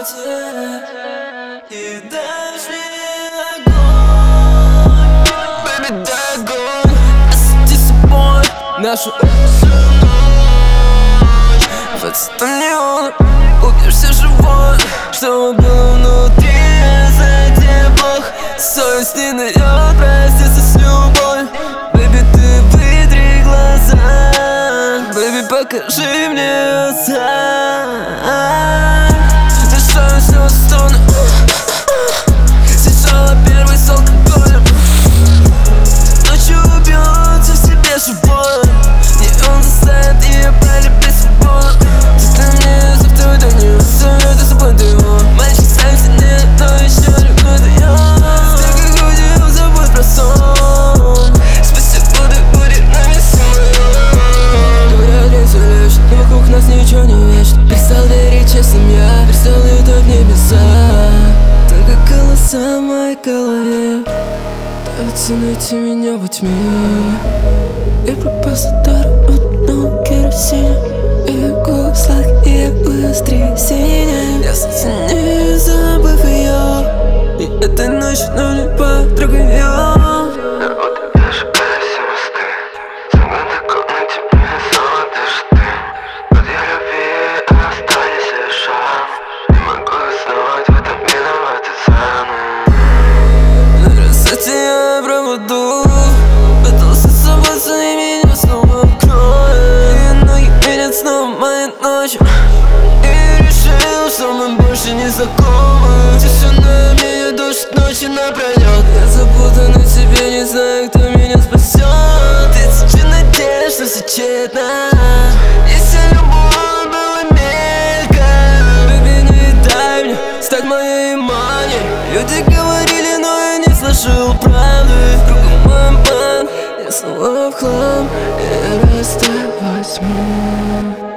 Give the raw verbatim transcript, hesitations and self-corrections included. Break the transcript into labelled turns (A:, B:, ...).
A: темноте и дашь мне огонь. Baby, дай огонь, освети собой нашу общую ночь. В отцветом неона убьешься живой, что было внутри, за теплых. Совесть не дает проститься с любовью. Baby, ты вытри глаза, baby, покажи мне отца. Решаю все стороны. Сначала первый с алкоголем, ночью убьется в себе живой. Не он заставит ее полюбить свободу. Ты для мне завтра до нее, совет за собой ты его. Мальчик сам сильнее, но еще любит ее. Ты как удивил, забудь про сон. Спустя годы будет навесимый. Говорят, лицо лишь, но вокруг нас ничего не вечно. Перестал верить честным я, перестал летать в небеса. Только голоса в моей голове пытаются найти меня во тьме. Я пропал за даром одного керосина, и голос сладкий, и воскресенье. Я сотенею, забыв ее, и этой ночью вновь подруга ее. Я проводу, пытался собраться и меня снова вкроет. И ноги видят снова мои ночи, и решил, что мы больше не знакомы. Тишина меня душит ночи напролет. Я запутан в тебе, не знаю, кто меня спасет. Тысячи надежд, что все тщетно. Если любовь была мельком, baby, не дай мне стать моей маней. Люди говорили, но я не слышал правды. Кругом мой обман, я снова в хлам, я растаю во тьму.